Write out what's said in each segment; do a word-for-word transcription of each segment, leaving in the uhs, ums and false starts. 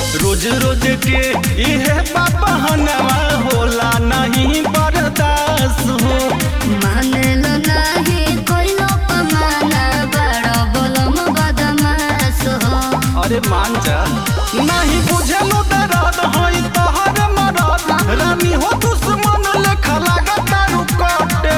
रोज रोज के इहे बहानवा होला नहीं बर्दाश्त हो। मानेलो नहीं कोई लोग माना बड़ा बोलम बदमाश हो। अरे मान जा नहीं बुझलो दर्द होई तोहर मरद रानी हो दुश्मन लेखा लागत रुकटे।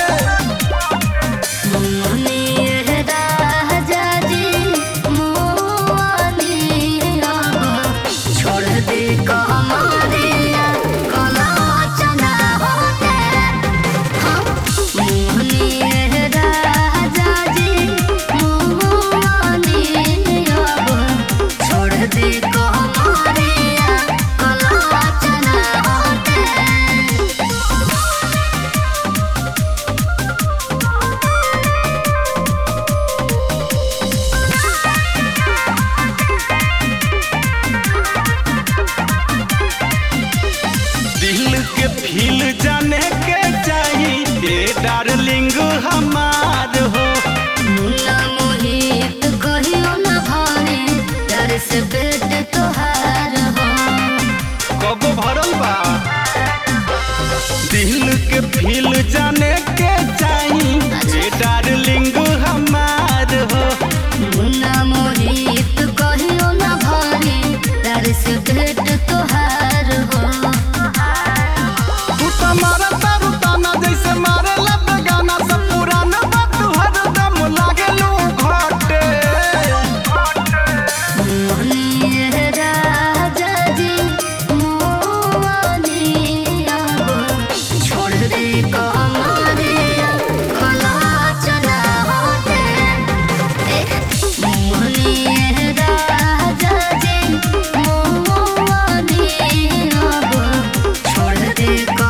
फील जाने के चाहिए डार्लिंग हमार हो। मुन्ना मोहित कहियो न भरे डर से पेट तोहार हो। कब भरल बा दिल के फील जाने के चाहिए डार्लिंग हमार हो। मुन्ना मोहित कहियो न भरे डर से पेट तोहार हो। मारा तारू ताना जैसे मारे लब गाना सब पुराना बात हर दम लागे लू घटे। मोहनी राजा जी मोहनी आगो छोड़ दे कमरे कला चला होते। मोहनी राजा जी मोहनी आगो छोड़ दे।